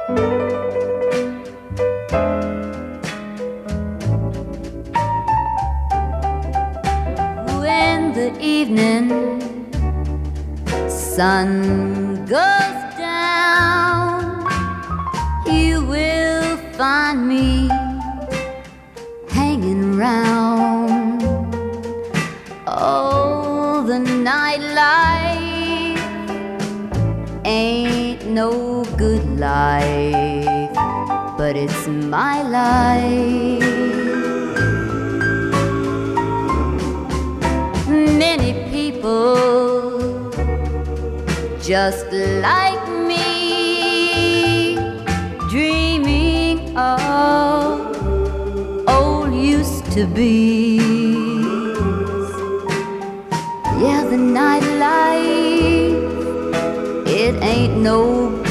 When the evening sun goes down, you will find me hanging round. Oh, the nightlife ain't no good life, but it's my life. Many people just like me, dreaming of old used to be. Yeah, the nightlife, it ain't no